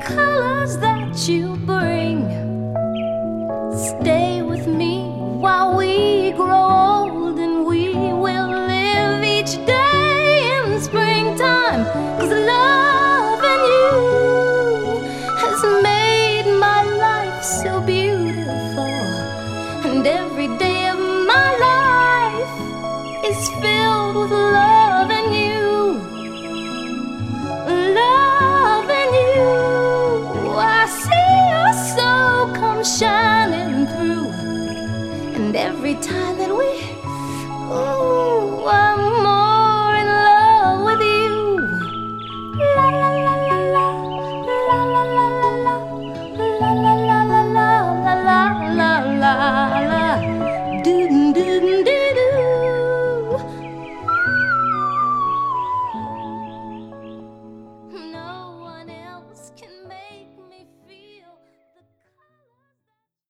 colors that you bring stay with me while we grow old, and we will live each day in springtime. 'Cause loving you has made my life so beautiful, and every day of my life is filled with loving you. Loving you, I see your soul come shining through, and every time